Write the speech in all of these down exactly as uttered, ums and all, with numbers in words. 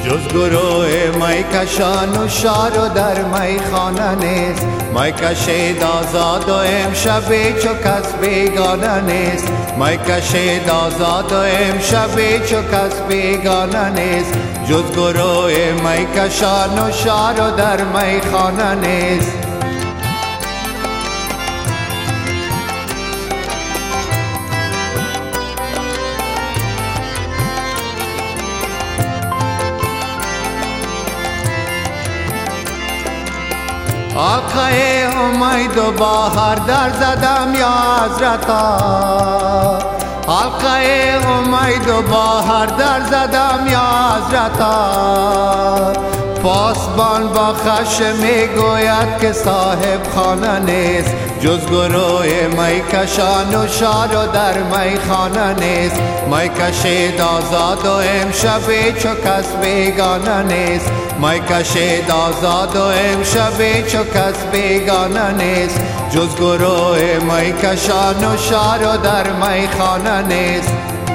جز گروه میکشان و شار و در میخانه نیست. میکشید آزاد و امشب چو کس بیگانه نیست. میکشید آزاد و امشب چو کس بیگانه نیست. جز گروه میکشان و شار و در میخانه نیست. آقای امید و باهر در زدم یا حضرتا. حلقه امید و باهر در زدم یا حضرتا. پاسبان با خشم میگوید که صاحب خانه نیست. جز گروه میکشان و شار و در میخانه نیست. میکشید آزاد و امشب چو کس بیگانه نیست. میکشید آزاد و امشب چو کس بیگانه نیست. جز گروه میکشان و شار و در میخانه نیست.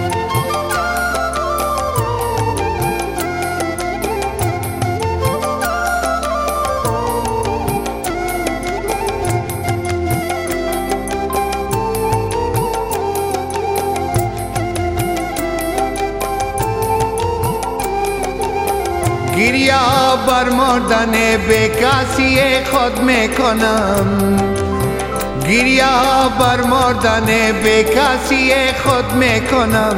گریه بر مردن بیکسی خود میکنم. گریه بر مردن بیکسی خود میکنم.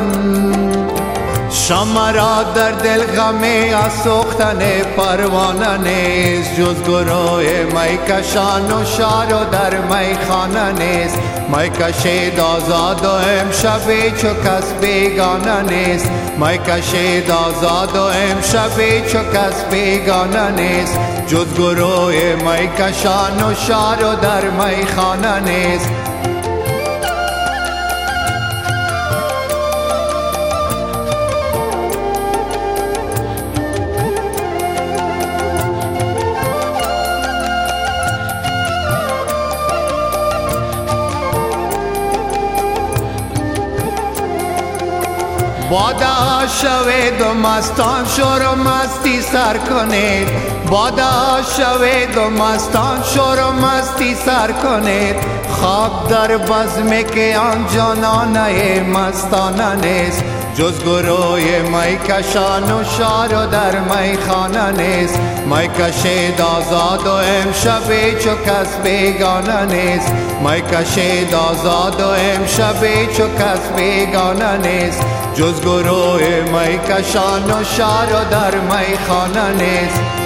شمع را در دل غم از سوختن پروانه نیست. جز گروه میکشان و شار و در میخانه نیست. میکشید آزاد و امشب چو کس بیگانه نیست. میکشید آزاد و امشب چو کس بیگانه نیست. جز گروه میکشان و شار و در میخانه نیست. باده شوید و مستان شور و مستی سر کنید. باده شوید و مستان شور و مستی سر کنید. خواب در بزم که آن جانانه مستانه نیست. جز گروه میکشان و شار و در میخانه نیست. میکشید آزاد و امشب چو کس بیگانه نیست. میکشید آزاد و امشب چو کس بیگانه نیست. جز گروه میکشان و شار و در میخانه نیست.